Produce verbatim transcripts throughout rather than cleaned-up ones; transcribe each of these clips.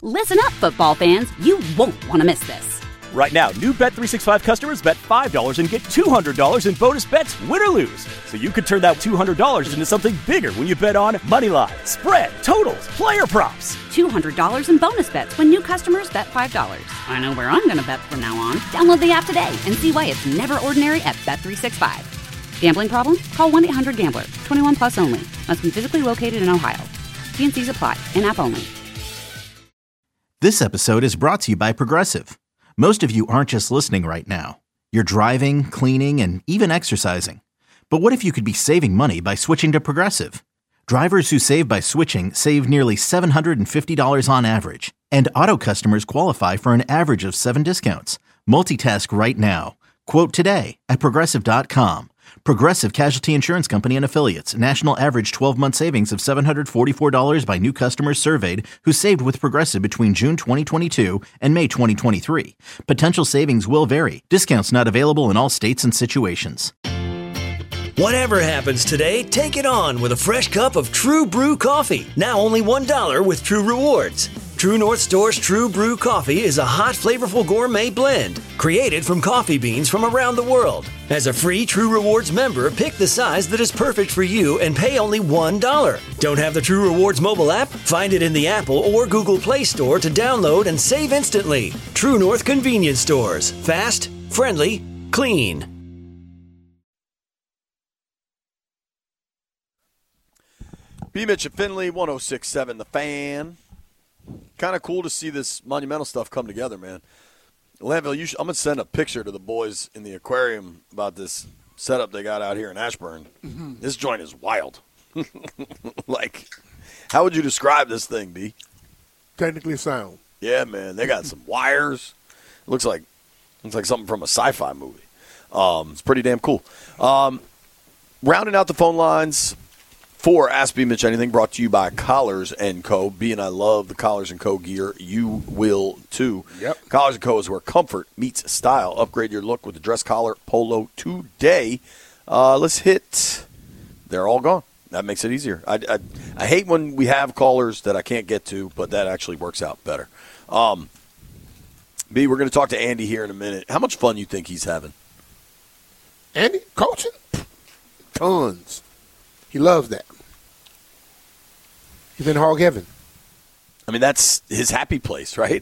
Listen up, football fans. You won't want to miss this. Right now, new Bet three sixty-five customers bet five dollars and get two hundred dollars in bonus bets, win or lose. So you could turn that two hundred dollars into something bigger when you bet on money line, spread, totals, player props. two hundred dollars in bonus bets when new customers bet five dollars. I know where I'm going to bet from now on. Download the app today and see why it's never ordinary at Bet three sixty-five. Gambling problem? Call one eight hundred gambler. twenty-one plus only. Must be physically located in Ohio. T and C's apply. In-app only. This episode is brought to you by Progressive. Most of you aren't just listening right now. You're driving, cleaning, and even exercising. But what if you could be saving money by switching to Progressive? Drivers who save by switching save nearly seven hundred fifty dollars on average. And auto customers qualify for an average of seven discounts. Multitask right now. Quote today at Progressive dot com. Progressive Casualty Insurance Company and Affiliates. National average twelve-month savings of seven hundred forty-four dollars by new customers surveyed who saved with Progressive between June twenty twenty-two and May twenty twenty-three. Potential savings will vary. Discounts not available in all states and situations. Whatever happens today, take it on with a fresh cup of True Brew coffee. Now only one dollar with True Rewards. True North Store's True Brew coffee is a hot, flavorful gourmet blend created from coffee beans from around the world. As a free True Rewards member, pick the size that is perfect for you and pay only one dollar. Don't have the True Rewards mobile app? Find it in the Apple or Google Play Store to download and save instantly. True North Convenience Stores. Fast, friendly, clean. B. Mitch and Finley, one oh six point seven The Fan. Kind of cool to see this monumental stuff come together, man. Landville, you should, I'm going to send a picture to the boys in the aquarium about this setup they got out here in Ashburn. Mm-hmm. This joint is wild. Like, how would you describe this thing, B? Technically sound. Yeah, man. They got some wires. It looks like looks like something from a sci-fi movie. Um, it's pretty damn cool. Um, rounding out the phone lines for Ask B. Mitch Anything, brought to you by Collars and Co. B and I love the Collars and Co. gear. You will, too. Yep. Collars and Co. is where comfort meets style. Upgrade your look with the dress collar polo today. Uh, let's hit. They're all gone. That makes it easier. I, I, I hate when we have callers that I can't get to, but that actually works out better. Um, B, we're going to talk to Andy here in a minute. How much fun you think he's having? Andy, coaching? Tons. He loves that. He's in hog heaven. I mean, that's his happy place, right?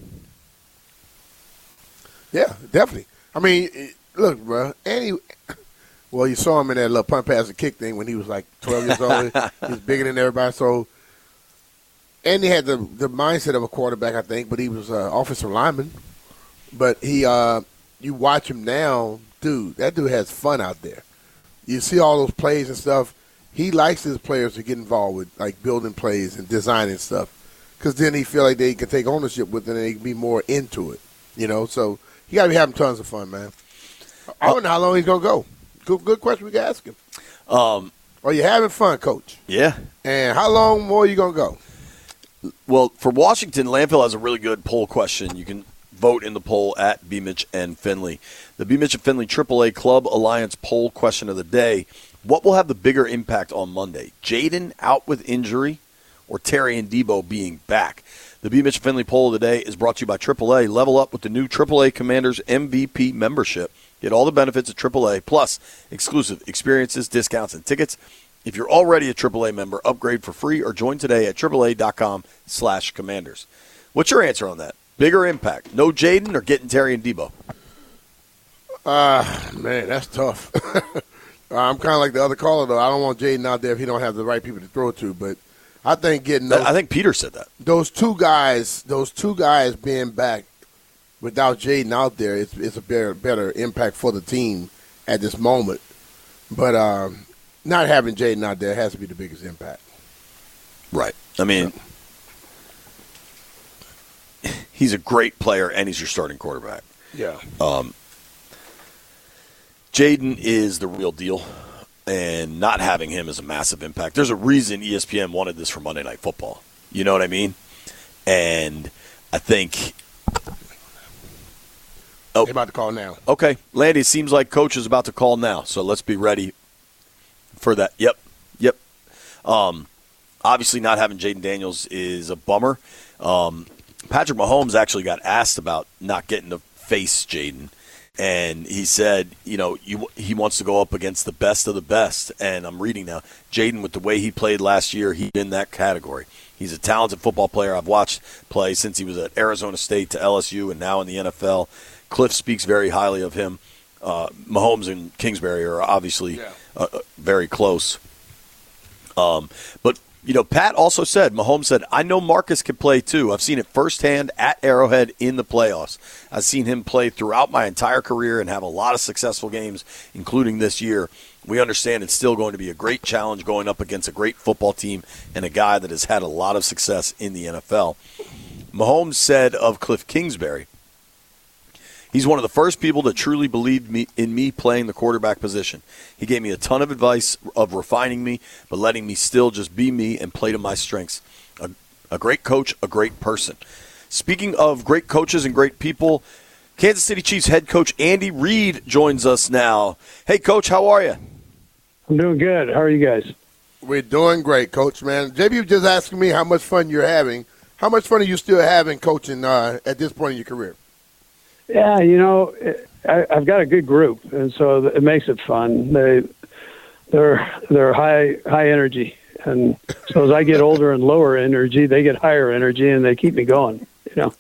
Yeah, definitely. I mean, look, bro, Andy, well, you saw him in that little punt, pass, and kick thing when he was like twelve years old. He was bigger than everybody. So Andy had the, the mindset of a quarterback, I think, but he was an offensive lineman. But he, uh, you watch him now, dude, that dude has fun out there. You see all those plays and stuff. He likes his players to get involved with, like, building plays and designing stuff, because then he feel like they can take ownership with it and they can be more into it, you know. So he got to be having tons of fun, man. I don't know how long he's going to go. Good, good question we can ask him. Um, Are you having fun, Coach? Yeah. And how long more are you going to go? Well, for Washington, Landfill has a really good poll question. You can vote in the poll at B. Mitch and Finley. The B. Mitch and Finley triple A Club Alliance poll question of the day. What will have the bigger impact on Monday? Jaden out with injury or Terry and Debo being back? The B. Mitch and Finley poll of the day is brought to you by triple A. Level up with the new triple A Commanders M V P membership. Get all the benefits of triple A, plus exclusive experiences, discounts, and tickets. If you're already a triple A member, upgrade for free or join today at triple A dot com slash commanders. What's your answer on that? Bigger impact, no Jaden or getting Terry and Debo? Uh, man, that's tough. I'm kind of like the other caller, though. I don't want Jaden out there if he don't have the right people to throw it to. But I think getting those, I think Peter said that. Those two guys, those two guys being back without Jaden out there, it's, it's a better, better impact for the team at this moment. But um, not having Jaden out there has to be the biggest impact. Right. I mean, yeah. He's a great player, and he's your starting quarterback. Yeah. Um, Jaden is the real deal, and not having him is a massive impact. There's a reason E S P N wanted this for Monday Night Football. You know what I mean? And I think – oh, they're about to call now. Okay. Landy, it seems like Coach is about to call now, so let's be ready for that. Yep, yep. Um, obviously not having Jaden Daniels is a bummer. Um, Patrick Mahomes actually got asked about not getting to face Jaden. And he said, you know, you, he wants to go up against the best of the best. And I'm reading now, Jaden, with the way he played last year, he's in that category. He's a talented football player I've watched play since he was at Arizona State to L S U and now in the N F L. Cliff speaks very highly of him. Uh, Mahomes and Kingsbury are obviously yeah. uh, very close. Um, but, you know, Pat also said, Mahomes said, I know Marcus can play too. I've seen it firsthand at Arrowhead in the playoffs. I've seen him play throughout my entire career and have a lot of successful games, including this year. We understand it's still going to be a great challenge going up against a great football team and a guy that has had a lot of success in the N F L. Mahomes said of Cliff Kingsbury, he's one of the first people that truly believed me in me playing the quarterback position. He gave me a ton of advice of refining me, but letting me still just be me and play to my strengths. A, a great coach, a great person. Speaking of great coaches and great people, Kansas City Chiefs head coach Andy Reid joins us now. Hey, Coach, how are you? I'm doing good. How are you guys? We're doing great, Coach, man. J B was just asking me how much fun you're having. How much fun are you still having coaching uh, at this point in your career? Yeah, you know, I, I've got a good group, and so it makes it fun. They, they're they're high high energy, and so as I get older and lower energy, they get higher energy, and they keep me going. You know,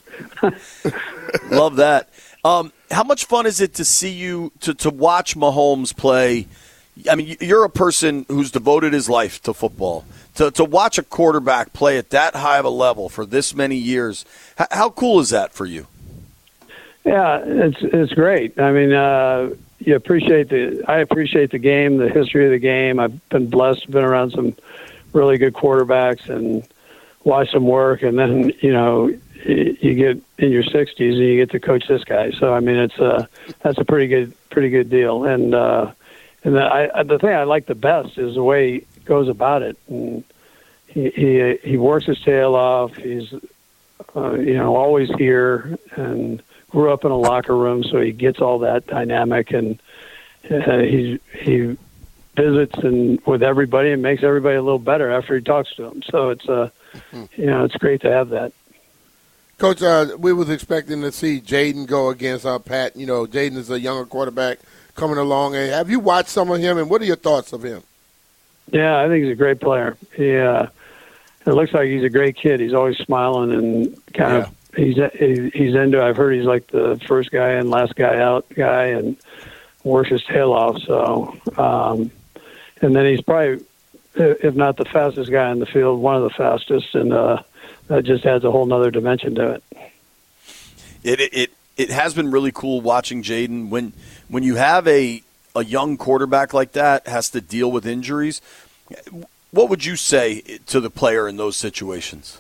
love that. Um, how much fun is it to see you to to watch Mahomes play? I mean, you're a person who's devoted his life to football. To to watch a quarterback play at that high of a level for this many years, how, how cool is that for you? Yeah, it's it's great. I mean, uh, you appreciate the. I appreciate the game, the history of the game. I've been blessed, been around some really good quarterbacks and watched them work. And then you know, you get in your sixties and you get to coach this guy. So I mean, it's a that's a pretty good pretty good deal. And uh, and the, I, the thing I like the best is the way he goes about it. And he he, he works his tail off. He's uh, you know always here and grew up in a locker room, so he gets all that dynamic, and uh, he he visits and with everybody and makes everybody a little better after he talks to them. So it's uh, you know, it's great to have that. Coach, uh, we was expecting to see Jaden go against uh, Pat. You know, Jaden is a younger quarterback coming along. And have you watched some of him, and what are your thoughts of him? Yeah, I think he's a great player. He, uh, it looks like he's a great kid. He's always smiling and kind yeah. of. He's he's into. I've heard he's like the first guy and last guy out guy, and works his tail off. So, um, and then he's probably, if not the fastest guy in the field, one of the fastest, and uh, that just adds a whole nother dimension to it. It it it has been really cool watching Jaden when when you have a a young quarterback like that has to deal with injuries. What would you say to the player in those situations?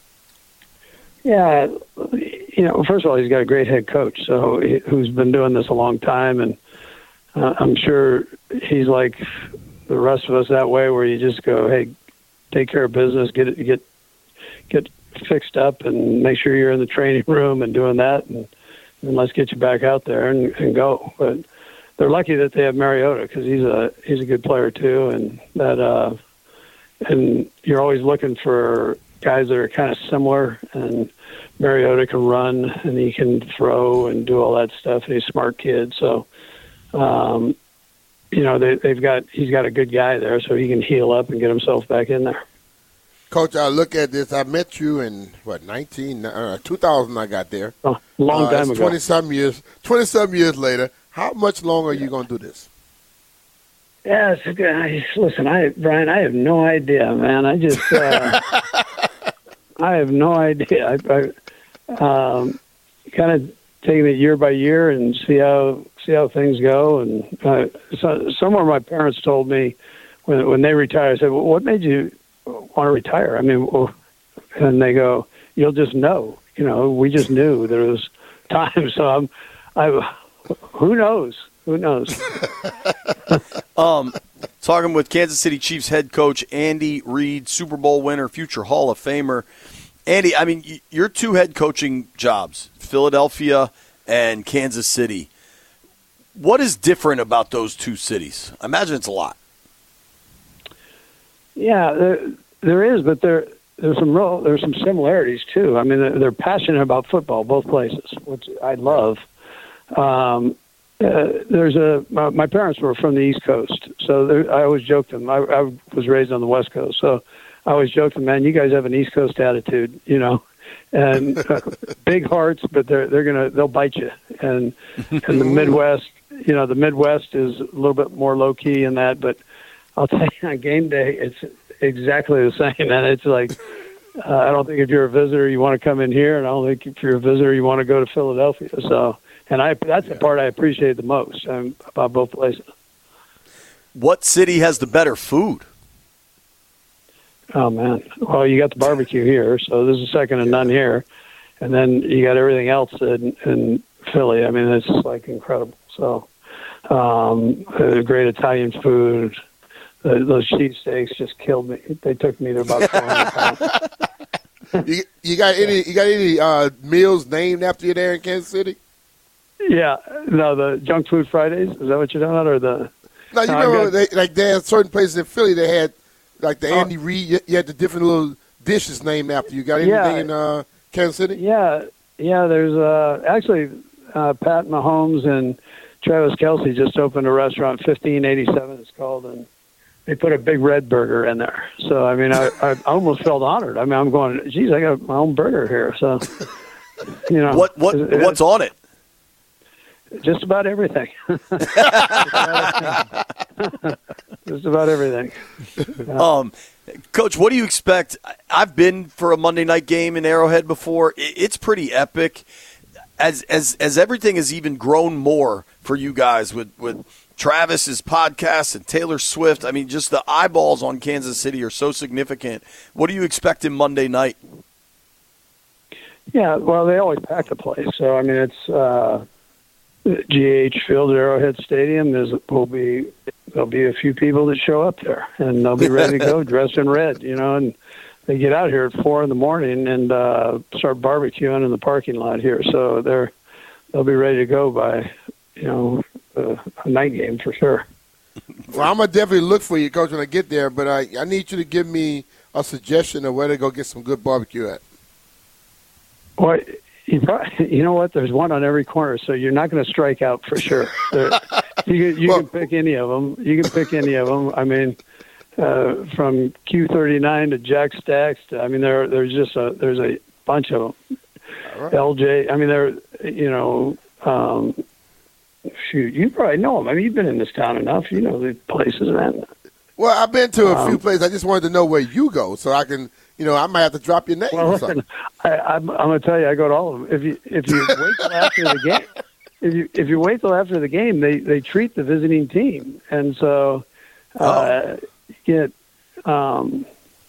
Yeah, you know, first of all, he's got a great head coach, so he, who's been doing this a long time, and uh, I'm sure he's like the rest of us that way, where you just go, hey, take care of business, get it, get get fixed up, and make sure you're in the training room and doing that, and, and let's get you back out there and, and go. But they're lucky that they have Mariota because he's a he's a good player too, and that uh, and you're always looking for guys that are kind of similar, and Mariota can run and he can throw and do all that stuff, and he's a smart kid. So, um, you know, they, they've got he's got a good guy there, so he can heal up and get himself back in there. Coach, I look at this. I met you in what nineteen, uh, two thousand. I got there. Oh, long uh, time ago. Twenty some years. Twenty some years later. How much longer are you going to do this? Yeah, it's a good. I, listen, I Brian, I have no idea, man. I just. Uh, I have no idea. I, I um, kind of taking it year by year and see how see how things go. And uh, so, somewhere my parents told me when when they retired, I said, "Well, what made you want to retire?" I mean, well, and they go, "You'll just know." You know, we just knew there was time. So I'm, I, who knows? Who knows? um. Talking with Kansas City Chiefs head coach Andy Reid, Super Bowl winner, future Hall of Famer. Andy, I mean, your two head coaching jobs, Philadelphia and Kansas City. What is different about those two cities? I imagine it's a lot. Yeah, there, there is, but there there's some real there's some similarities too. I mean, they're, they're passionate about football, both places, which I love. Um, uh, there's a my, my parents were from the East Coast, so there, I always joked them. I, I was raised on the West Coast, so I always joked them, man, you guys have an East Coast attitude, you know, and uh, big hearts, but they're they're gonna they'll bite you. And and the Midwest, you know, the Midwest is a little bit more low key in that, but I'll tell you, on game day, it's exactly the same, and it's like. Uh, I don't think if you're a visitor, you want to come in here, and I don't think if you're a visitor, you want to go to Philadelphia. So, and I that's the part I appreciate the most um, about both places. What city has the better food? Oh man, well you got the barbecue here, so this is second to none here, and then you got everything else in, in Philly. I mean, it's like incredible. So, um, uh, great Italian food. Uh, those cheesesteaks just killed me. They took me to about four hundred pounds. you, you got any? You got any uh, meals named after you there in Kansas City? Yeah, no, the junk food Fridays. Is that what you're talking about, or the? No, you no, remember got, they, like there are certain places in Philly that had like the Andy uh, Reid. You, you had the different little dishes named after you. Got anything yeah, in uh, Kansas City? Yeah, yeah. There's uh, actually uh, Pat Mahomes and Travis Kelce just opened a restaurant, fifteen eighty-seven. It's called, and they put a big red burger in there. So, I mean, I, I almost felt honored. I mean, I'm going, geez, I got my own burger here. So, you know. What what it, What's on it? Just about everything. Just about everything. Yeah. Um, Coach, what do you expect? I've been for a Monday night game in Arrowhead before. It's pretty epic. As as as everything has even grown more for you guys with, with Travis's podcast and Taylor Swift. I mean, just the eyeballs on Kansas City are so significant. What do you expect in Monday night? Yeah, well, they always pack the place. So, I mean, it's uh, G H Field at Arrowhead Stadium. There's will be there'll be a few people that show up there, and they'll be ready to go, dressed in red, you know, and they get out here at four in the morning and uh, start barbecuing in the parking lot here. So they're they'll be ready to go by, you know, uh, a night game for sure. Well, I'm gonna definitely look for you, Coach, when I get there. But I, I need you to give me a suggestion of where to go get some good barbecue at. Well, you, probably, you know what? There's one on every corner, so you're not going to strike out for sure. There, you can, you well, can pick any of them. You can pick any of them. I mean, uh, from Q thirty-nine to Jack Stacks. To, I mean, there there's just a there's a bunch of them. Right. L J. I mean, they're you know. Um, Shoot, you probably know them. I mean, you've been in this town enough. You know the places, man. Well, I've been to a um, few places. I just wanted to know where you go, so I can, you know, I might have to drop your name. Well, or something. I, I'm, I'm going to tell you, I go to all of them. If you if you wait till after the game, if you if you wait till after the game, they, they treat the visiting team, and so uh, oh. you get, um,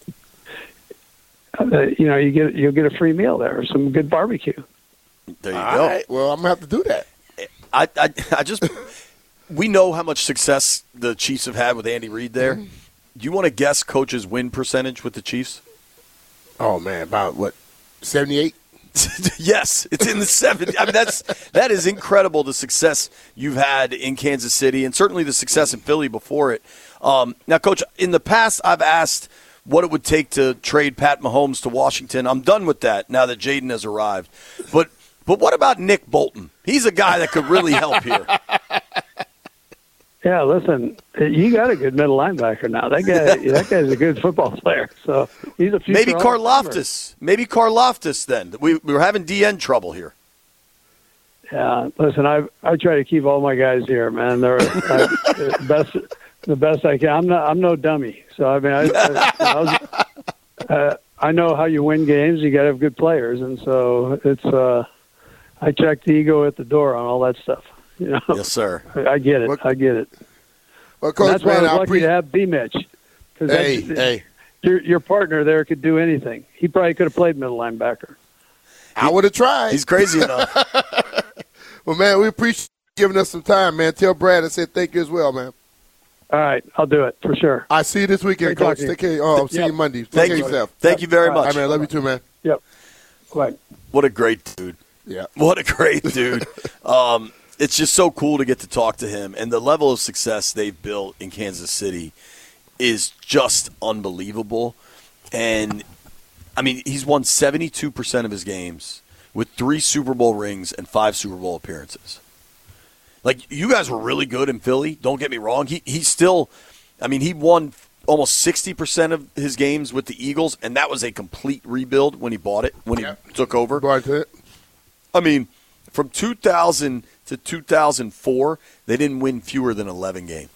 uh, you know, you get you'll get a free meal there, or some good barbecue. There you all go. Right. Well, I'm gonna have to do that. I, I, I just we know how much success the Chiefs have had with Andy Reid there. Mm-hmm. Do you want to guess Coach's win percentage with the Chiefs? Oh man, about what, seventy-eight? Yes, it's in the seventies. I mean, that's that is incredible. The success you've had in Kansas City, and certainly the success in Philly before it. Um, now, Coach, in the past, I've asked what it would take to trade Pat Mahomes to Washington. I'm done with that now that Jaden has arrived, but. But what about Nick Bolton? He's a guy that could really help here. Yeah, listen, you got a good middle linebacker now. That guy, that guy's a good football player. So he's a future maybe Karlaftis. Maybe Karlaftis. Then we we were having D N trouble here. Yeah, listen, I I try to keep all my guys here, man. They're I, the best the best I can. I'm not I'm no dummy. So I mean, I I, I, was, uh, I know how you win games. You got to have good players, and so it's. Uh, I check the ego at the door on all that stuff. You know? Yes, sir. I, I get it. Well, I get it. Well, Coach, that's why man, I was I lucky pre- to have B. Mitch. Hey, hey. Your, your partner there could do anything. He probably could have played middle linebacker. I would have tried. He's crazy enough. Well, man, we appreciate you giving us some time, man. Tell Brad I said thank you as well, man. All right, I'll do it for sure. I see you this weekend, Great Coach. Take care. Oh, I'll see yep. you Monday. Take Thank care you. of yourself. Thank you very All much. All right, man. I love you too, man. Yep. Right. What a great dude. Yeah. What a great dude. um, it's just so cool to get to talk to him. And the level of success they've built in Kansas City is just unbelievable. And I mean, he's won seventy-two percent of his games with three Super Bowl rings and five Super Bowl appearances. Like, you guys were really good in Philly. Don't get me wrong. He he still, I mean, he won almost sixty percent of his games with the Eagles, and that was a complete rebuild when he bought it, when he yep. took over. Bought it. I mean, from two thousand to two thousand four, they didn't win fewer than eleven games.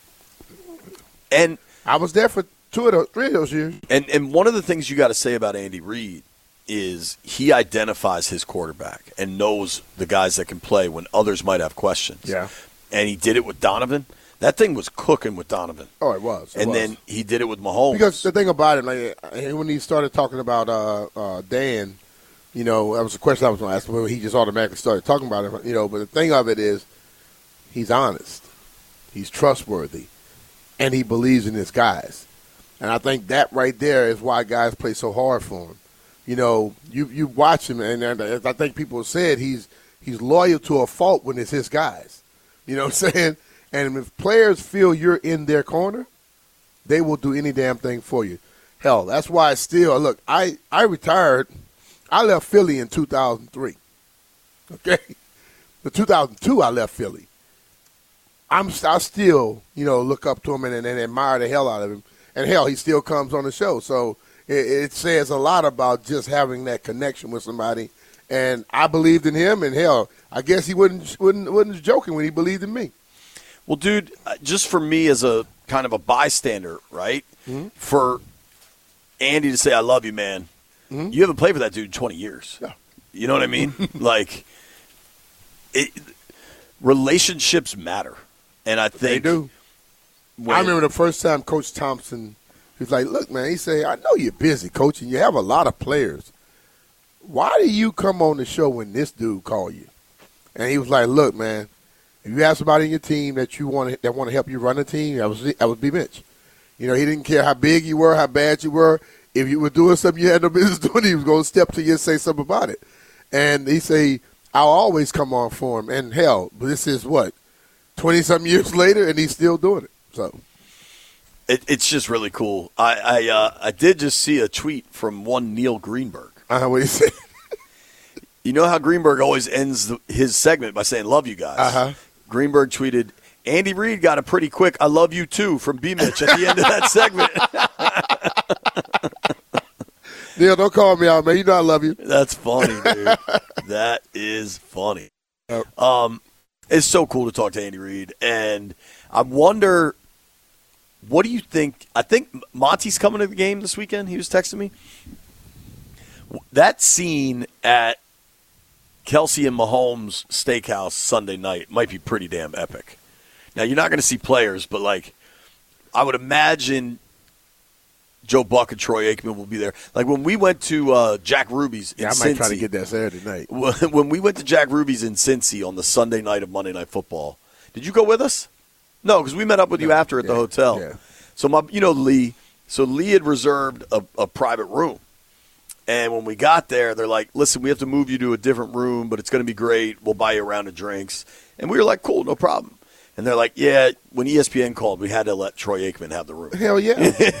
And I was there for two of those, three of those years. And and one of the things you got to say about Andy Reid is he identifies his quarterback and knows the guys that can play when others might have questions. Yeah. And he did it with Donovan. That thing was cooking with Donovan. Oh, it was. It and was. then he did it with Mahomes. Because the thing about it, like when he started talking about uh, uh, Dan, you know, that was a question I was going to ask him. He just automatically started talking about it, you know. But the thing of it is, he's honest, he's trustworthy, and he believes in his guys. And I think that right there is why guys play so hard for him. You know, you you watch him, and, and as I think people have said, he's he's loyal to a fault when it's his guys. You know what I'm saying? And if players feel you're in their corner, they will do any damn thing for you. Hell, that's why I still, look, I, I retired. I left Philly in two thousand three. Okay? The two thousand two, I left Philly. I'm I still, you know, look up to him and, and admire the hell out of him. And, hell, he still comes on the show. So it, it says a lot about just having that connection with somebody. And I believed in him, and, hell, I guess he wasn't, wasn't, wasn't joking when he believed in me. Well, dude, just for me as a kind of a bystander, right, mm-hmm. for Andy to say, I love you, man, mm-hmm. you haven't played for that dude in twenty years. Yeah. You know what I mean? Like, it, relationships matter. And I think they do. When, I remember the first time Coach Thompson, he was like, look, man, he said, I know you're busy, Coach, and you have a lot of players. Why do you come on the show when this dude call you? And he was like, look, man, if you have somebody in your team that you want to, that want to help you run a team, that was that would be Mitch. You know, he didn't care how big you were, how bad you were. If you were doing something you had no business doing, he was going to step to you and say something about it. And he say, I'll always come on for him. And hell, this is what, twenty-something years later, and he's still doing it. So it, it's just really cool. I I, uh, I did just see a tweet from one Neil Greenberg. Uh, what do you say? You know how Greenberg always ends the, his segment by saying, love you guys. Uh-huh. Greenberg tweeted, Andy Reid got a pretty quick I love you too from B-Mitch at the end of that segment. Neil, don't call me out, man. You know I love you. That's funny, dude. That is funny. Um, it's so cool to talk to Andy Reid. And I wonder, what do you think? I think Monty's coming to the game this weekend. He was texting me. That scene at Kelsey and Mahomes Steakhouse Sunday night might be pretty damn epic. Now, you're not going to see players, but, like, I would imagine Joe Buck and Troy Aikman will be there. Like, when we went to uh, Jack Ruby's in Yeah, I Cincy, might try to get that Saturday night. When we went to Jack Ruby's in Cincy on the Sunday night of Monday Night Football, did you go with us? No, because we met up with you after at yeah, the hotel. Yeah. So, my, you know, Lee. So, Lee had reserved a, a private room. And when we got there, they're like, listen, we have to move you to a different room, but it's going to be great. We'll buy you a round of drinks. And we were like, cool, no problem. And they're like, yeah, when E S P N called, we had to let Troy Aikman have the room. Hell yeah.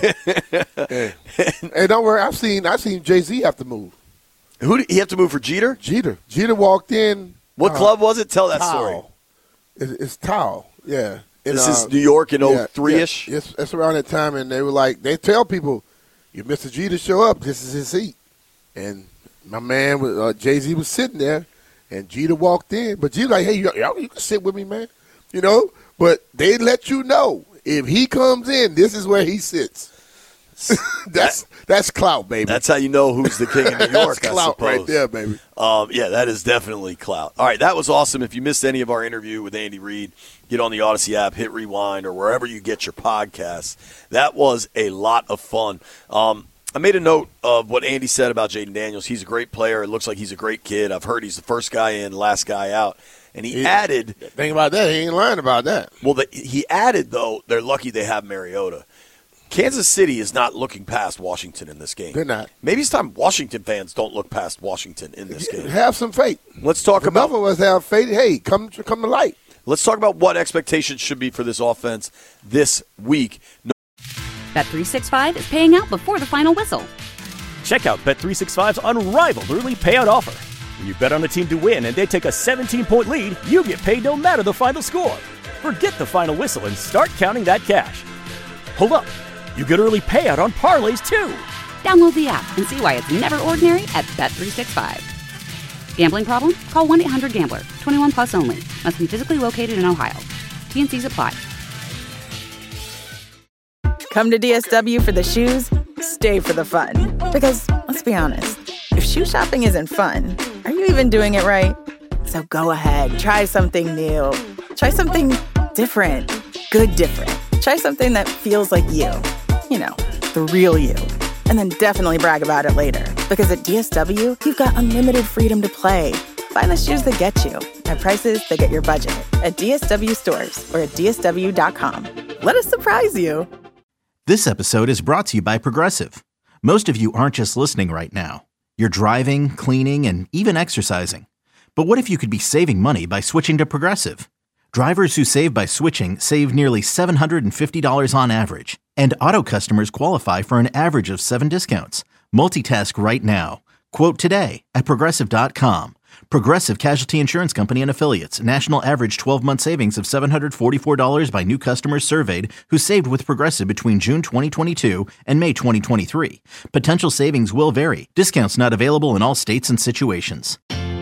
Hey, hey, don't worry. I've seen I've seen Jay-Z have to move. Who did he have to move for Jeter? Jeter. Jeter walked in. What uh, club was it? Tell that Towel. story. It's, it's Towel, yeah. And, this uh, is New York in oh three-ish? Yeah, it's, it's around that time, and they were like, they tell people, if Mister Jeter show up, this is his seat. And my man, uh, Jay-Z, was sitting there, and Jeter walked in. But Jeter like, hey, you, you can sit with me, man. You know? But they let you know, if he comes in, this is where he sits. that's that, that's clout, baby. That's how you know who's the king in New York, that's clout I suppose. right there, baby. Um, yeah, that is definitely clout. All right, that was awesome. If you missed any of our interview with Andy Reid, get on the Odyssey app, hit rewind, or wherever you get your podcasts. That was a lot of fun. Um, I made a note of what Andy said about Jaden Daniels. He's a great player. It looks like he's a great kid. I've heard he's the first guy in, last guy out. And he, he added – think about that. He ain't lying about that. Well, the, he added, though, they're lucky they have Mariota. Kansas City is not looking past Washington in this game. They're not. Maybe it's time Washington fans don't look past Washington in this game. Have some faith. Let's talk if about – enough of us have faith. Hey, come, come to light. Let's talk about what expectations should be for this offense this week. No- Bet three sixty-five is paying out before the final whistle. Check out Bet three sixty-five's unrivaled early payout offer. When you bet on a team to win and they take a seventeen-point lead, you get paid no matter the final score. Forget the final whistle and start counting that cash. Hold up. You get early payout on parlays, too. Download the app and see why it's never ordinary at Bet three sixty-five. Gambling problem? Call one eight hundred gambler. twenty-one plus only. Must be physically located in Ohio. T N Cs apply. Come to D S W for the shoes, stay for the fun. Because, let's be honest, if shoe shopping isn't fun, are you even doing it right? So go ahead, try something new. Try something different. Good different. Try something that feels like you. You know, the real you. And then definitely brag about it later. Because at D S W, you've got unlimited freedom to play. Find the shoes that get you at prices that get your budget at D S W stores or at D S W dot com. Let us surprise you. This episode is brought to you by Progressive. Most of you aren't just listening right now. You're driving, cleaning, and even exercising. But what if you could be saving money by switching to Progressive? Drivers who save by switching save nearly seven hundred fifty dollars on average. And auto customers qualify for an average of seven discounts. Multitask right now. Quote today at Progressive dot com. Progressive Casualty Insurance Company and Affiliates. National average twelve-month savings of seven hundred forty-four dollars by new customers surveyed who saved with Progressive between June twenty twenty-two and May twenty twenty-three. Potential savings will vary. Discounts not available in all states and situations.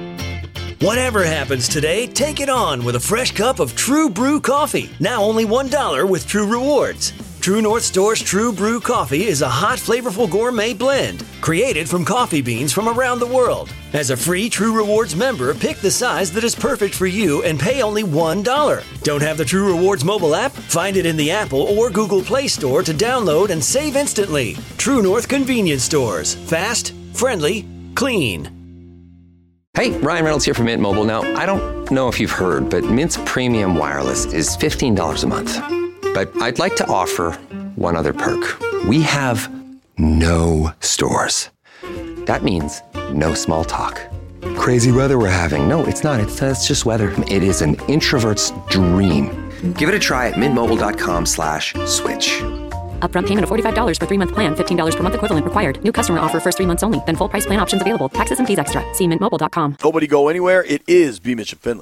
Whatever happens today, take it on with a fresh cup of True Brew coffee. Now only one dollar with True Rewards. True North Store's True Brew coffee is a hot, flavorful gourmet blend created from coffee beans from around the world. As a free True Rewards member, pick the size that is perfect for you and pay only one dollar. Don't have the True Rewards mobile app? Find it in the Apple or Google Play Store to download and save instantly. True North Convenience Stores. Fast, friendly, clean. Hey, Ryan Reynolds here from Mint Mobile. Now, I don't know if you've heard, but Mint's premium wireless is fifteen dollars a month. But I'd like to offer one other perk. We have no stores. That means no small talk. Crazy weather we're having. No, it's not. It's, uh, it's just weather. It is an introvert's dream. Give it a try at mintmobile.com slash switch. Upfront payment of forty-five dollars for three-month plan. fifteen dollars per month equivalent required. New customer offer first three months only. Then full price plan options available. Taxes and fees extra. See mint mobile dot com. Nobody go anywhere. It is B. Mitch and Finley.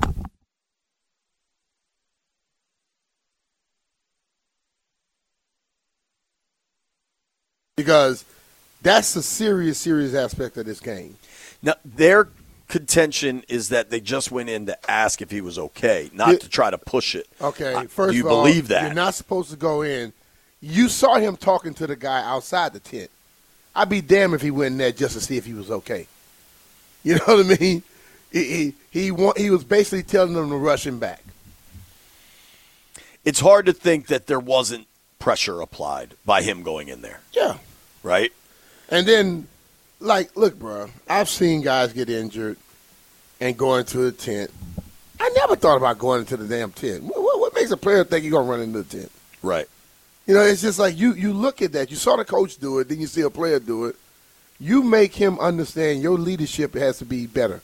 Because that's the serious, serious aspect of this game. Now, their contention is that they just went in to ask if he was okay, not it, to try to push it. Okay, uh, first do you of all, believe that? You're not supposed to go in. You saw him talking to the guy outside the tent. I'd be damned if he went in there just to see if he was okay. You know what I mean? He he he, want, he was basically telling them to rush him back. It's hard to think that there wasn't pressure applied by him going in there. Yeah. Right? And then, like, look, bro, I've seen guys get injured and go into the tent. I never thought about going into the damn tent. What, what, what makes a player think you're going to run into the tent? Right. You know, it's just like you, you look at that. You saw the coach do it, then you see a player do it. You make him understand your leadership has to be better.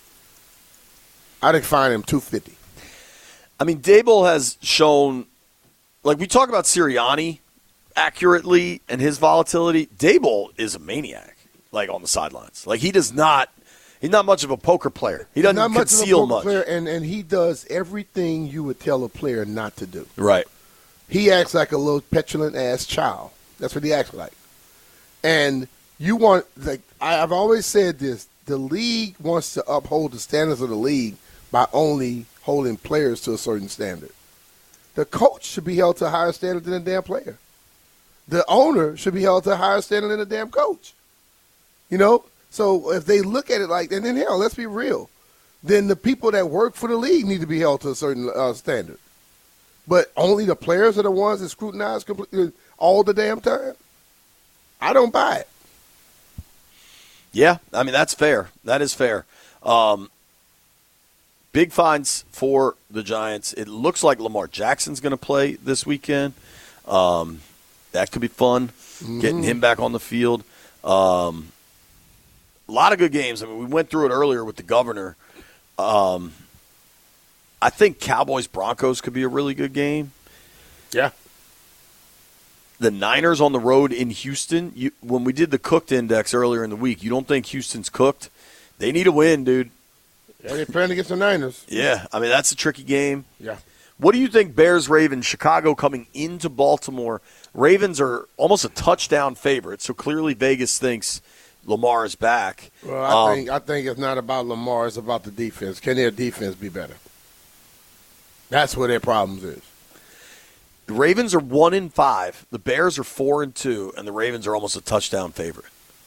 I'd find him two fifty. I mean, Daboll has shown, like we talk about Sirianni accurately and his volatility. Daboll is a maniac, like on the sidelines. Like he does not, he's not much of a poker player. He doesn't not much conceal of a poker much. Player, and, and he does everything you would tell a player not to do. Right. He acts like a little petulant-ass child. That's what he acts like. And you want, like I've always said this, the league wants to uphold the standards of the league by only holding players to a certain standard. The coach should be held to a higher standard than a damn player. The owner should be held to a higher standard than a damn coach. You know? So if they look at it like, and then hell, let's be real, then the people that work for the league need to be held to a certain uh, standard. But only the players are the ones that scrutinize completely all the damn time? I don't buy it. Yeah, I mean, that's fair. That is fair. Um, big fines for the Giants. It looks like Lamar Jackson's going to play this weekend. Um, that could be fun, mm-hmm. getting him back on the field. Um, a lot of good games. I mean, we went through it earlier with the Governor. Um, I think Cowboys-Broncos could be a really good game. Yeah. the Niners on the road in Houston, you, when we did the cooked index earlier in the week, you don't think Houston's cooked? They need a win, dude. Yeah, they're playing against the Niners. Yeah, I mean, that's a tricky game. Yeah. What do you think Bears, Ravens, Chicago coming into Baltimore? Ravens are almost a touchdown favorite, so clearly Vegas thinks Lamar is back. Well, I um, think I think it's not about Lamar, it's about the defense. Can their defense be better? That's where their problems is. The Ravens are one in five. The Bears are four and two, and the Ravens are almost a touchdown favorite.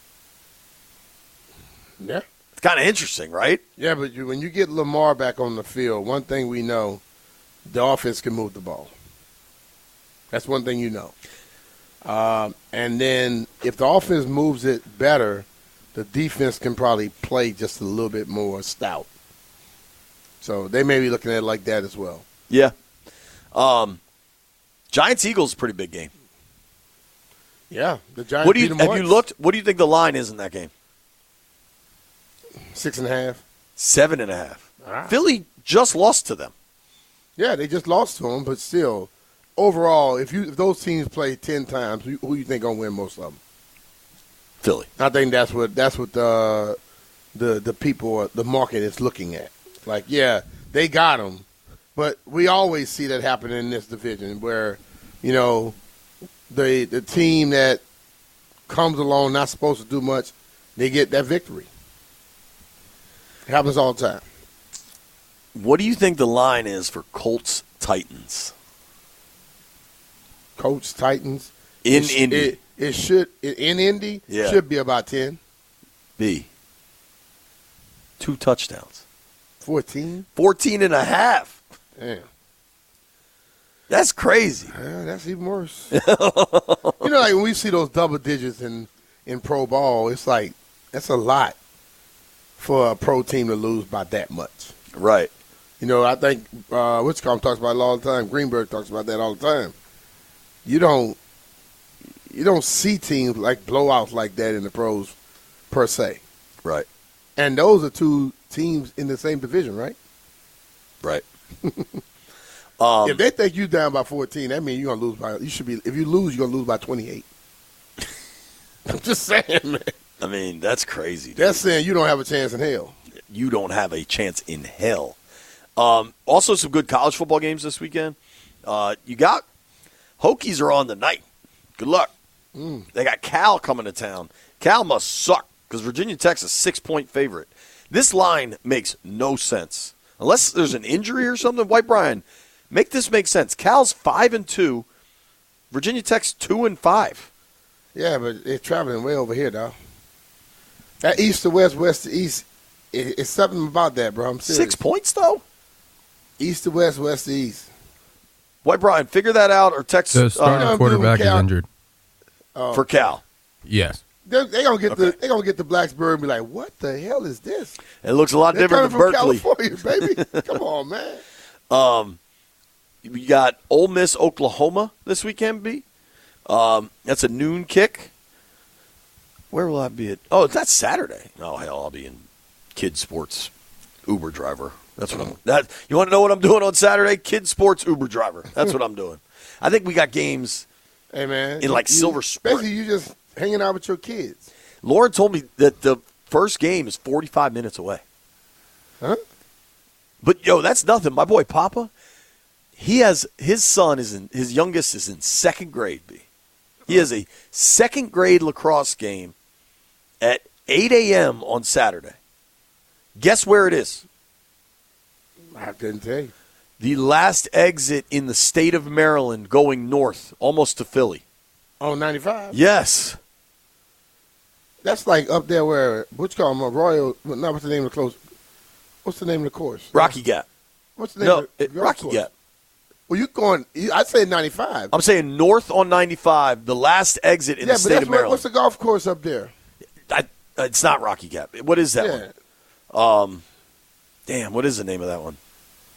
Yeah. It's kind of interesting, right? Yeah, but you, when you get Lamar back on the field, one thing we know, the offense can move the ball. That's one thing you know. Um, and then if the offense moves it better, the defense can probably play just a little bit more stout. So they may be looking at it like that as well. Yeah. Um, Giants-Eagles, pretty big game. Yeah, the Giants What do you beat them have once. you looked? What do you think the line is in that game? Six and a half. Seven and a half. Ah. Philly just lost to them. Yeah, they just lost to them, but still, overall, if you if those teams play ten times, who, who you think gonna win most of them? Philly. I think that's what that's what the the the people, the market is looking at. Like, yeah, they got them, but we always see that happen in this division where, you know, the the team that comes along not supposed to do much, they get that victory. It happens all the time. What do you think the line is for Colts Titans? Colts Titans In it, Indy. It, it should in Indy. Yeah. Should be about ten. B. Two touchdowns. Fourteen. Fourteen and a half. Damn. That's crazy. Yeah, that's even worse. You know, like when we see those double digits in, in pro ball, it's like that's a lot for a pro team to lose by that much. Right. You know, I think uh, Witchcomb talks about it all the time. Greenberg talks about that all the time. You don't you don't see teams like blowouts like that in the pros per se. Right. And those are two teams in the same division, right? Right. um, if they think you down by fourteen, that means you're gonna lose by. You should be. If you lose, you're gonna lose by twenty-eight. I'm just saying, man. I mean, that's crazy. Dude. That's saying you don't have a chance in hell. You don't have a chance in hell. Um, also, some good college football games this weekend. Uh, you got Hokies are on the night. Good luck. Mm. They got Cal coming to town. Cal must suck because Virginia Tech's a six-point favorite. This line makes no sense. Unless there's an injury or something, White Brian, make this make sense. Cal's five and two. Virginia Tech's two and five. Yeah, but they're traveling way over here, though. That east to west, west to east, it, it's something about that, bro. I'm serious. Six points, though? East to west, west to east. White Brian, figure that out or text. The starting uh, quarterback is Cal. injured. Uh, for Cal. Yes. They're, they're gonna get Okay. the they're gonna get the Blacksburg and be like, what the hell is this? It looks a lot They're different coming than from Berkeley. California, baby. Come on, man. Um, we got Ole Miss, Oklahoma this weekend, B. Um, that's a noon kick. Where will I be at? Oh, that's Saturday. Oh, hell, I'll be in Kid Sports Uber driver. That's what I'm. That you want to know what I'm doing on Saturday? Kid Sports Uber driver. That's what I'm doing. I think we got games. Hey, man. In like you, Silver Spring. Basically, you just hanging out with your kids. Lauren told me that the first game is forty-five minutes away. Huh? But yo, that's nothing. My boy Papa, he has his son is in his youngest is in second grade. B. He has a second grade lacrosse game at eight a.m. on Saturday. Guess where it is? I couldn't tell you. The last exit in the state of Maryland going north, almost to Philly. On ninety-five? Yes. That's like up there where, what's called a Royal, not what's the name of the close, what's the name of the course? Rocky Gap. What's the name No, of the it, golf Rocky course? Gap. Well, you going, I'd say ninety-five. I'm saying north on ninety-five, the last exit in yeah, the but state that's of where, Maryland. what's the golf course up there? I, it's not Rocky Gap. What is that Yeah. one? Um, damn, what is the name of that one?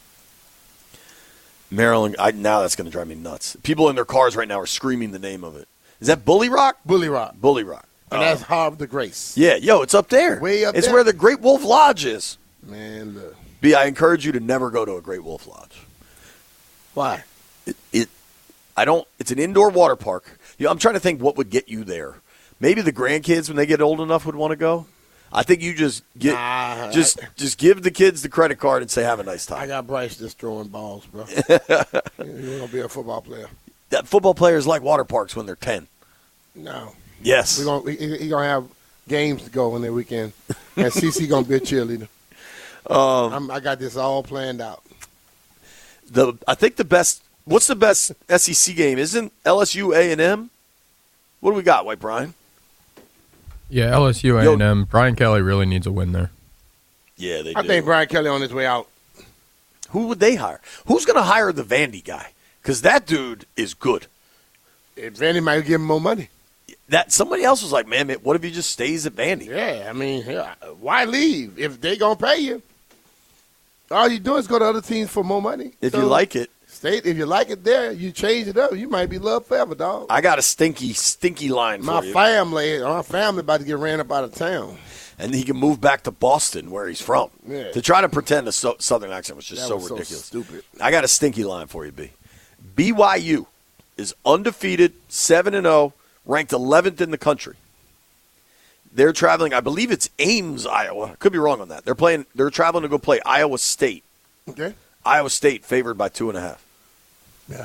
Maryland. I, now that's going to drive me nuts. People in their cars right now are screaming the name of it. Is that Bully Rock? Bully Rock. Bully Rock. And Uh, that's Harv the Grace. yeah, yo, it's up there. Way up it's there? where the Great Wolf Lodge is. Man, look. B, I encourage you to never go to a Great Wolf Lodge. Why? It, it I don't. It's an indoor water park. You know, I'm trying to think what would get you there. Maybe the grandkids, when they get old enough, would want to go. I think you just get Nah, just I, just give the kids the credit card and say, have a nice time. I got Bryce just throwing balls, bro. You're going to be a football player. That football players like water parks when they're ten. No. Yes. We're gonna, he He's going to have games to go on that weekend. And CeCe going to be a cheerleader. Um, I'm, I got this all planned out. The I think the best – what's the best S E C game? Isn't L S U A and M? What do we got, White Brian? Yeah, L S U A and M. Brian Kelly really needs a win there. Yeah, they I do. think Brian Kelly on his way out. Who would they hire? Who's going to hire the Vandy guy? Because that dude is good. Vandy might give him more money. That somebody else was like, man, what if he just stays at Vandy? Yeah, I mean, yeah, why leave if they gonna pay you? All you do is go to other teams for more money. If So, you like it. stay. If you like it there, you change it up. You might be loved forever, dog. I got a stinky, stinky line My for you. family, my family about to get ran up out of town. And he can move back to Boston, where he's from. Yeah. To try to pretend a so- southern accent was just That so was so ridiculous. stupid. I got a stinky line for you, B. B Y U is undefeated, seven and oh, ranked eleventh in the country. They're traveling, I believe it's Ames, Iowa. Could be wrong on that. They're playing. They're traveling to go play Iowa State. Okay. Iowa State favored by two and a half. Yeah.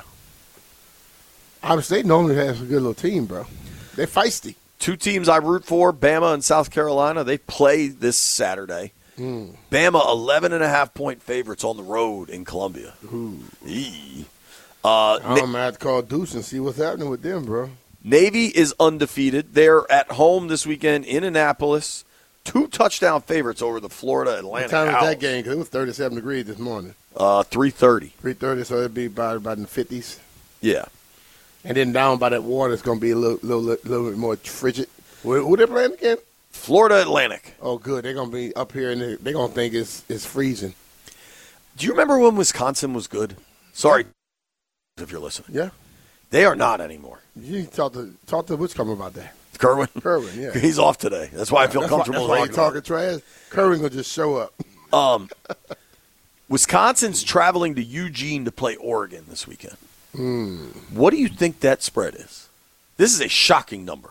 Iowa State normally has a good little team, bro. They're feisty. Two teams I root for, Bama and South Carolina. They play this Saturday. Mm. Bama eleven and a half point favorites on the road in Columbia. Eee. Uh, I'm going to have to call Deuce and see what's happening with them, bro. Navy is undefeated. They're at home this weekend in Annapolis. Two touchdown favorites over the Florida Atlantic What time was Owls. that game? Because it was thirty-seven degrees this morning. Uh, three thirty. three thirty, so it'd be about, about in the fifties. Yeah. And then down by that water, it's going to be a little, little, little bit more frigid. Who, who they playing again? Florida Atlantic. Oh, good. They're going to be up here, and they're going to think it's, it's freezing. Do you remember when Wisconsin was good? Sorry if you're listening. Yeah. They are not anymore. You need to talk to, talk to what's coming about that. Kerwin? Kerwin, yeah. He's off today. That's why I feel that's comfortable Why, that's why talking you're about talking trash. Kerwin going to just show up. it. Um, Wisconsin's traveling to Eugene to play Oregon this weekend. Mm. What do you think that spread is? This is a shocking number.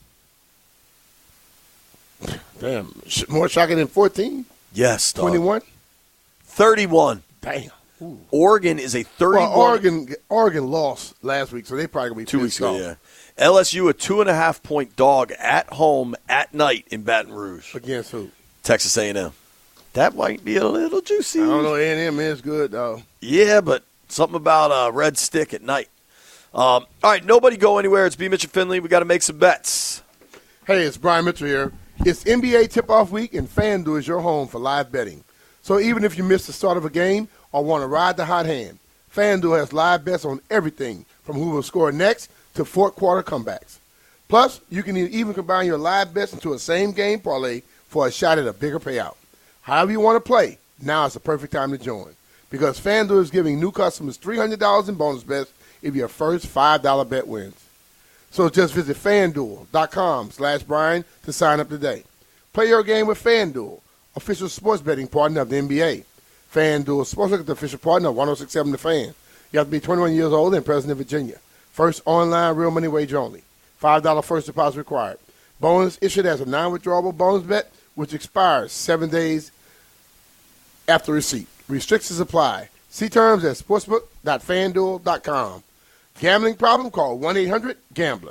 Damn. More shocking than fourteen? Yes, dog. twenty-one? thirty-one. Damn. Oregon is a thirty-one. Well, Oregon, Oregon lost last week, so they probably going to be Two weeks pissed ago, off. yeah. L S U, a two and a half point dog at home at night in Baton Rouge. Against who? Texas A and M. That might be a little juicy. I don't know. A and M is good, though. Yeah, but something about a red stick at night. Um, all right, nobody go anywhere. It's B. Mitch and Finley. We got to make some bets. Hey, it's Brian Mitchell here. It's N B A tip-off week, and FanDuel is your home for live betting. So even if you miss the start of a game or want to ride the hot hand, FanDuel has live bets on everything from who will score next to fourth-quarter comebacks. Plus, you can even combine your live bets into a same-game parlay for a shot at a bigger payout. However you want to play, now is the perfect time to join because FanDuel is giving new customers three hundred dollars in bonus bets if your first five dollar bet wins. So just visit FanDuel.com slash Brian to sign up today. Play your game with FanDuel, official sports betting partner of the N B A. FanDuel Sports is the official partner of one oh six point seven The Fan. You have to be twenty-one years old and present in Virginia. First online real money wager only. five dollar first deposit required. Bonus issued as a non-withdrawable bonus bet, which expires seven days after receipt. Restrictions apply. See terms at sportsbook dot fanduel dot com. Gambling problem? Call one eight hundred gambler.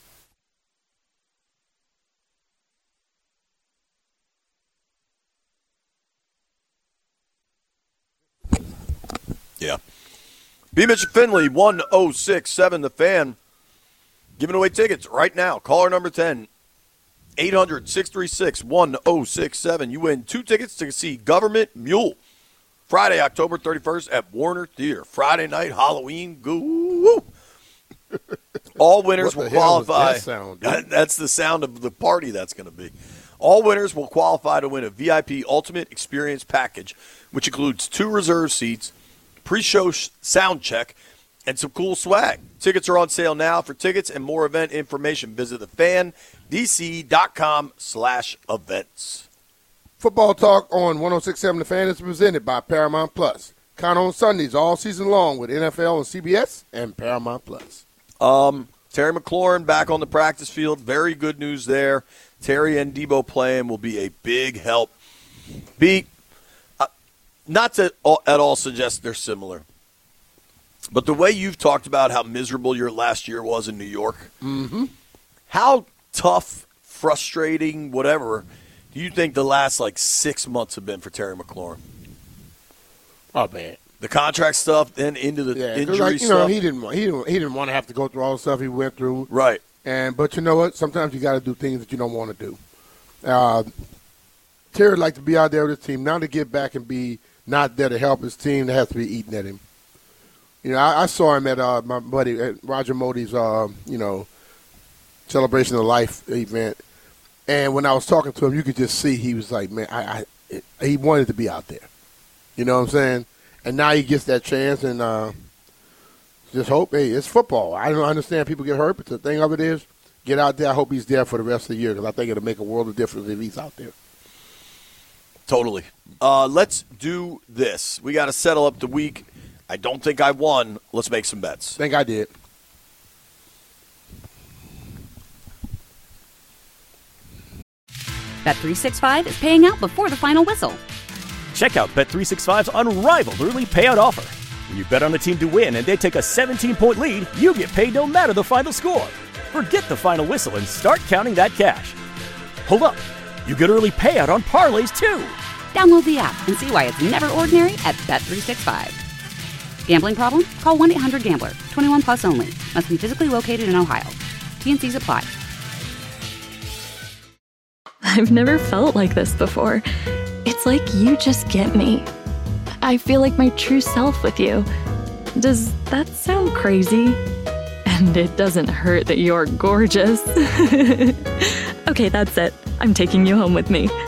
Yeah. B. Mitch and Finley, one oh six point seven The Fan. Giving away tickets right now. Caller number ten, eight hundred, six three six, one oh six seven. You win two tickets to see Government Mule. Friday, October thirty-first at Warner Theater. Friday night, Halloween. Goo. All winners will What the hell was qualify. that sound, dude? That- that's the sound of the party that's going to be. All winners will qualify to win a V I P Ultimate Experience Package, which includes two reserved seats, pre-show sh- sound check, and some cool swag. Tickets are on sale now. For tickets and more event information, visit thefandc.com slash events. Football Talk on one oh six point seven The Fan is presented by Paramount Plus. Count on Sundays all season long with N F L on C B S and Paramount Plus. Um, Terry McLaurin back on the practice field. Very good news there. Terry and Debo playing will be a big help. B, uh, not to all, at all suggest they're similar, but the way you've talked about how miserable your last year was in New York, mm-hmm. how tough, frustrating, whatever, do you think the last like six months have been for Terry McLaurin? Oh, man. The contract stuff, then into the yeah, injury like, you stuff. know, he didn't want he didn't he didn't want to have to go through all the stuff he went through. Right. And but you know what? Sometimes you got to do things that you don't want to do. Uh, Terry would like to be out there with his team. Now to get back and be not there to help his team, that has to be eating at him. You know, I, I saw him at uh, my buddy at Roger Mody's, uh, you know, Celebration of Life event, and when I was talking to him, you could just see he was like, man, I, I he wanted to be out there. You know what I'm saying? And now he gets that chance, and uh, just hope, hey, it's football. I don't understand people get hurt, but the thing of it is, get out there. I hope he's there for the rest of the year because I think it'll make a world of difference if he's out there. Totally. Uh, let's do this. We got to settle up the week. I don't think I won. Let's make some bets. I think I did. Bet three sixty-five is paying out before the final whistle. Check out Bet three sixty-five's unrivaled early payout offer. When you bet on a team to win and they take a seventeen-point lead, you get paid no matter the final score. Forget the final whistle and start counting that cash. Hold up. You get early payout on parlays, too. Download the app and see why it's never ordinary at Bet three sixty-five. Gambling problem? Call one eight hundred gambler. twenty-one plus only. Must be physically located in Ohio. T N Cs apply. I've never felt like this before. It's like you just get me. I feel like my true self with you. Does that sound crazy? And it doesn't hurt that you're gorgeous. Okay, that's it. I'm taking you home with me.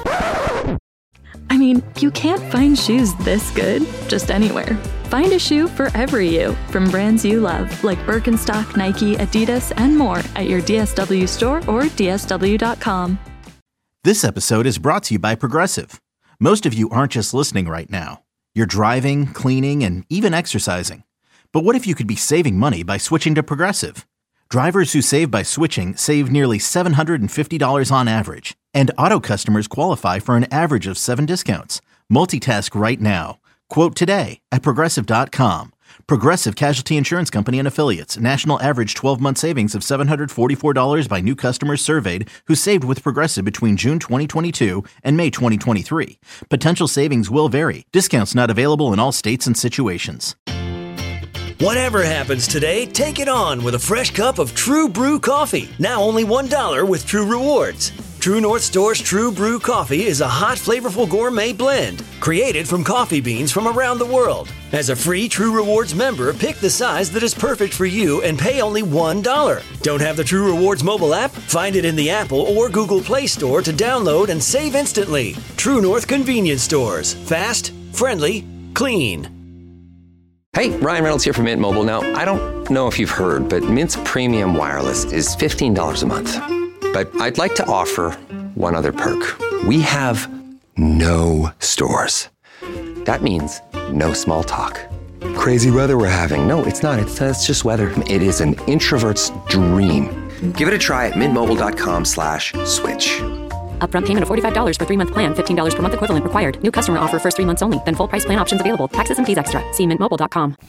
I mean, you can't find shoes this good just anywhere. Find a shoe for every you from brands you love, like Birkenstock, Nike, Adidas, and more at your D S W store or D S W dot com. This episode is brought to you by Progressive. Most of you aren't just listening right now. You're driving, cleaning, and even exercising. But what if you could be saving money by switching to Progressive? Drivers who save by switching save nearly seven hundred fifty dollars on average. And auto customers qualify for an average of seven discounts. Multitask right now. Quote today at Progressive dot com. Progressive Casualty Insurance Company and Affiliates. National average twelve-month savings of seven hundred forty-four dollars by new customers surveyed who saved with Progressive between June twenty twenty-two and May twenty twenty-three. Potential savings will vary. Discounts not available in all states and situations. Whatever happens today, take it on with a fresh cup of True Brew coffee. Now only one dollar with True Rewards. True North Store's True Brew Coffee is a hot, flavorful gourmet blend created from coffee beans from around the world. As a free True Rewards member, pick the size that is perfect for you and pay only one dollar. Don't have the True Rewards mobile app? Find it in the Apple or Google Play Store to download and save instantly. True North Convenience Stores. Fast, friendly, clean. Hey, Ryan Reynolds here from Mint Mobile. Now, I don't know if you've heard, but Mint's premium wireless is fifteen dollars a month. But I'd like to offer one other perk. We have no stores. That means no small talk. Crazy weather we're having. No, it's not. It's, uh, it's just weather. It is an introvert's dream. Give it a try at mintmobile.com slash switch. Upfront payment of forty-five dollars for three-month plan, fifteen dollars per month equivalent required. New customer offer first three months only. Then full price plan options available. Taxes and fees extra. See mint mobile dot com.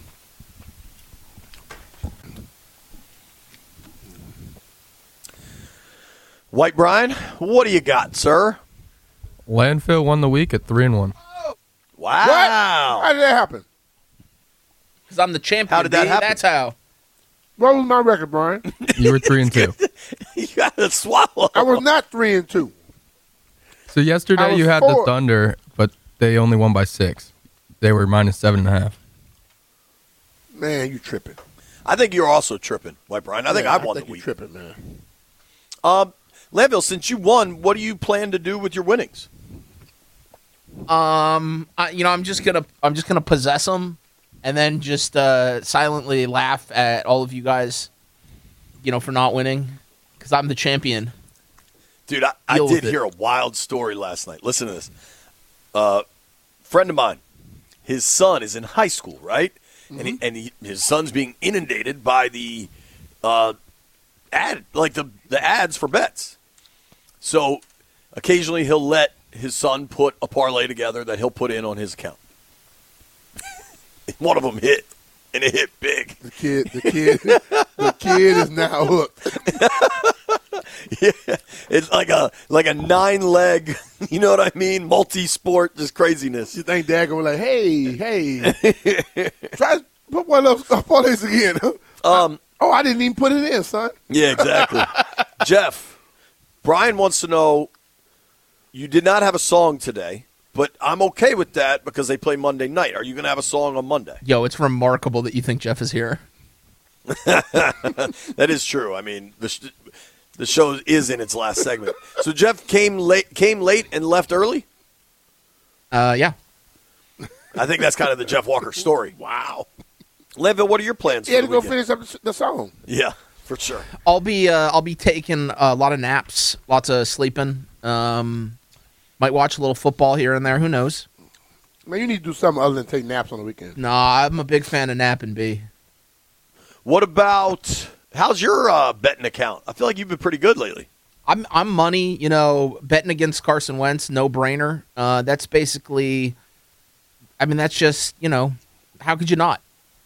White Brian, what do you got, sir? Landfill won the week at three and one. Wow! What? How did that happen? Because I'm the champion. How did that B. happen? That's how. What was my record, Brian? You were three and two. You got to swallow. I was not three and two. So yesterday you had four. the Thunder, but they only won by six. They were minus seven and a half. Man, you tripping. I think you're also tripping, White Brian. I think yeah, I won I think the week. You're tripping, man. Um, Landville, since you won, what do you plan to do with your winnings? Um, I, you know, I'm just gonna, I'm just gonna possess them, and then just uh, silently laugh at all of you guys, you know, for not winning, because I'm the champion. Dude, I, I did hear a wild story last night. Listen to this. Uh, friend of mine, his son is in high school, right? Mm-hmm. And he, and he, his son's being inundated by the uh, ad like the the ads for bets. So occasionally he'll let his son put a parlay together that he'll put in on his account. One of them hit, and it hit big. The kid, the kid, the kid is now hooked. Yeah, it's like a like a nine leg. You know what I mean? Multi-sport, just craziness. You think Dad gonna be like, hey, hey, try to put one of those parlays again? Um. Oh, I didn't even put it in, son. Yeah, exactly. Jeff, Brian wants to know. You did not have a song today, but I'm okay with that because they play Monday night. Are you going to have a song on Monday? Yo, it's remarkable that you think Jeff is here. That is true. I mean, the sh- the show is in its last segment. So Jeff came late, came late and left early? Uh, yeah. I think that's kind of the Jeff Walker story. Wow. Levin, what are your plans He had for to the go weekend? finish up the song. Yeah, for sure. I'll be uh, I'll be taking a lot of naps, lots of sleeping. Um, might watch a little football here and there. Who knows? Man, you need to do something other than take naps on the weekend. Nah, I'm a big fan of napping, B. What about how's your uh, betting account? I feel like you've been pretty good lately. I'm I'm money, you know, betting against Carson Wentz, no brainer. Uh, that's basically, I mean, that's just, you know, how could you not?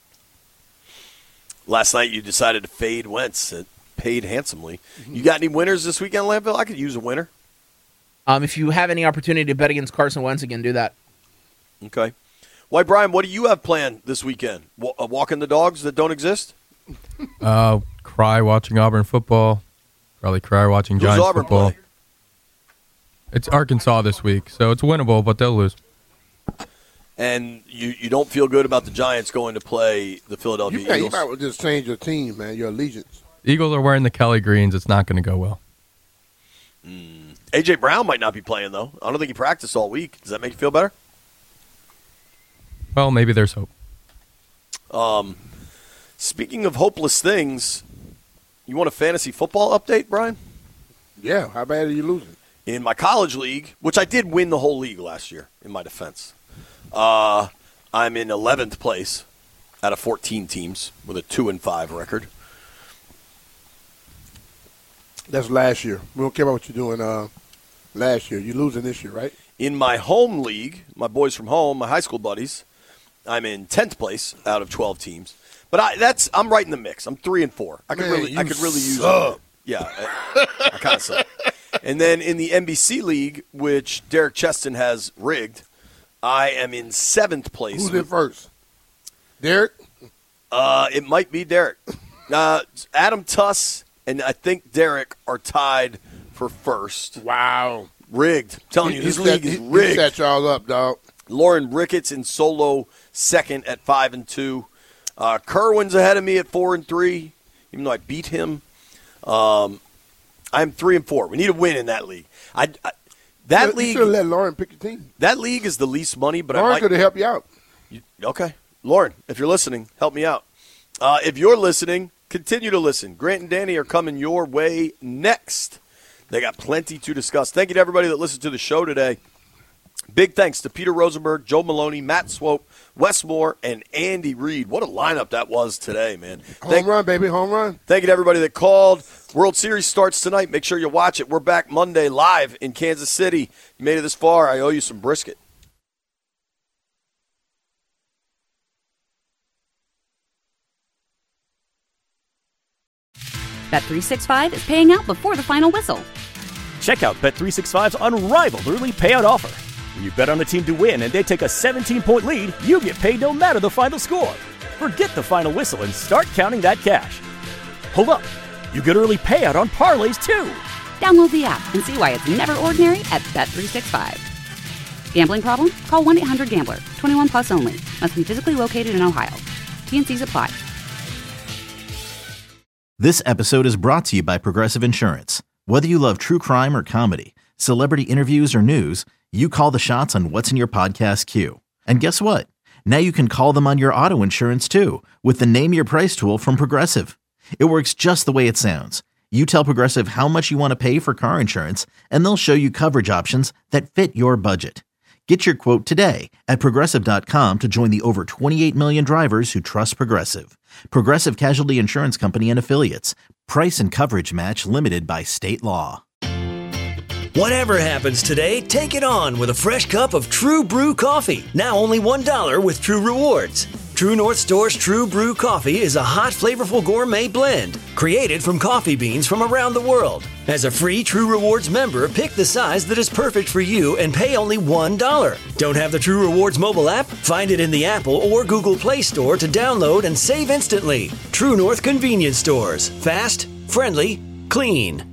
Last night you decided to fade Wentz. It paid handsomely. You got any winners this weekend, Landville? I could use a winner. Um, if you have any opportunity to bet against Carson Wentz again, do that. Okay. Why, Brian, what do you have planned this weekend? W- uh, walking the dogs that don't exist? Uh, cry watching Auburn football. Probably cry watching Who's Giants Auburn football. play? It's Arkansas this week, so it's winnable, but they'll lose. And you, you don't feel good about the Giants going to play the Philadelphia You, yeah, you Eagles? might well just change your team, man, your allegiance. Eagles are wearing the Kelly greens. It's not going to go well. Mm. A J. Brown might not be playing, though. I don't think he practiced all week. Does that make you feel better? Well, maybe there's hope. Um, speaking of hopeless things, you want a fantasy football update, Brian? Yeah, how bad are you losing? In my college league, which I did win the whole league last year, in my defense, uh, I'm in eleventh place out of fourteen teams with a two and five record. That's last year. We don't care about what you're doing uh, last year. You're losing this year, right? In my home league, my boys from home, my high school buddies, I'm in tenth place out of twelve teams. But I, that's I'm right in the mix. I'm three and four. I could Man, really, I you could really use suck. it. Yeah, I, I kind of suck. And then in the N B C league, which Derek Cheston has rigged, I am in seventh place. Who's with, in first? Derek? Uh, it might be Derek. Uh, Adam Tuss and I think Derek are tied for first. Wow. Rigged. I'm telling He- you, he this set- league is he- he rigged. set y'all up, dog. Lauren Ricketts in solo second at five and two. Uh, Kerwin's ahead of me at four and three, even though I beat him. Um, I'm three and four. We need a win in that league. I, I that you league. should have let Lauren pick your team. That league is the least money, but Lauren I might, could have helped you out. You, okay, Lauren, if you're listening, help me out. Uh, if you're listening, continue to listen. Grant and Danny are coming your way next. They got plenty to discuss. Thank you to everybody that listened to the show today. Big thanks to Peter Rosenberg, Joe Maloney, Matt Swope, Wes Moore, and Andy Reid. What a lineup that was today, man. Home Thank, run, baby, home run. thank you to everybody that called. World Series starts tonight. Make sure you watch it. We're back Monday live in Kansas City. You made it this far. I owe you some brisket. Bet three sixty-five is paying out before the final whistle. Check out Bet three sixty-five's unrivaled early payout offer. When you bet on a team to win and they take a seventeen-point lead, you get paid no matter the final score. Forget the final whistle and start counting that cash. Hold up. You get early payout on parlays, too. Download the app and see why it's never ordinary at Bet three sixty-five. Gambling problem? Call one eight hundred gambler. twenty-one plus only. Must be physically located in Ohio. T N Cs apply. This episode is brought to you by Progressive Insurance. Whether you love true crime or comedy, celebrity interviews or news, you call the shots on what's in your podcast queue. And guess what? Now you can call them on your auto insurance too with the Name Your Price tool from Progressive. It works just the way it sounds. You tell Progressive how much you want to pay for car insurance, and they'll show you coverage options that fit your budget. Get your quote today at Progressive dot com to join the over twenty-eight million drivers who trust Progressive. Progressive Casualty Insurance Company and Affiliates. Price and coverage match limited by state law. Whatever happens today, take it on with a fresh cup of True Brew coffee. Now only one dollar with True Rewards. True North Store's True Brew coffee is a hot, flavorful gourmet blend created from coffee beans from around the world. As a free True Rewards member, pick the size that is perfect for you and pay only one dollar. Don't have the True Rewards mobile app? Find it in the Apple or Google Play Store to download and save instantly. True North Convenience Stores. Fast, friendly, clean.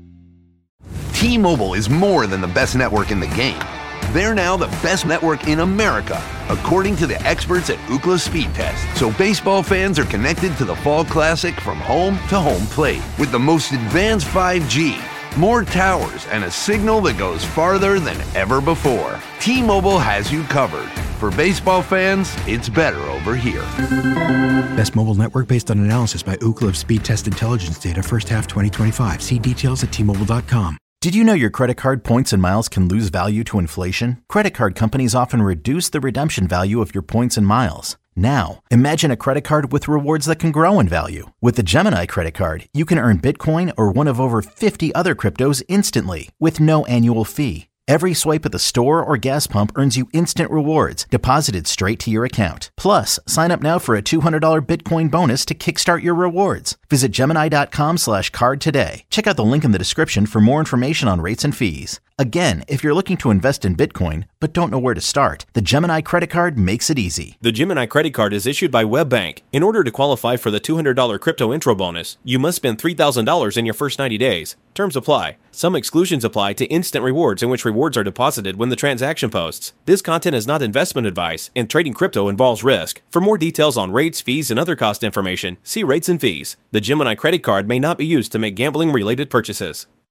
T-Mobile is more than the best network in the game. They're now the best network in America, according to the experts at Ookla Speed Test. So baseball fans are connected to the Fall Classic from home to home plate with the most advanced five G, more towers, and a signal that goes farther than ever before. T-Mobile has you covered. For baseball fans, it's better over here. Best mobile network based on analysis by Ookla of Speed Test Intelligence data first half twenty twenty-five. See details at T Mobile dot com. Did you know your credit card points and miles can lose value to inflation? Credit card companies often reduce the redemption value of your points and miles. Now, imagine a credit card with rewards that can grow in value. With the Gemini credit card, you can earn Bitcoin or one of over fifty other cryptos instantly with no annual fee. Every swipe at the store or gas pump earns you instant rewards deposited straight to your account. Plus, sign up now for a two hundred dollars Bitcoin bonus to kickstart your rewards. Visit Gemini.com slash card today. Check out the link in the description for more information on rates and fees. Again, if you're looking to invest in Bitcoin but don't know where to start, the Gemini credit card makes it easy. The Gemini credit card is issued by WebBank. In order to qualify for the two hundred dollars crypto intro bonus, you must spend three thousand dollars in your first ninety days. Terms apply. Some exclusions apply to instant rewards in which rewards are deposited when the transaction posts. This content is not investment advice, and trading crypto involves risk. For more details on rates, fees, and other cost information, see rates and fees. The Gemini credit card may not be used to make gambling-related purchases.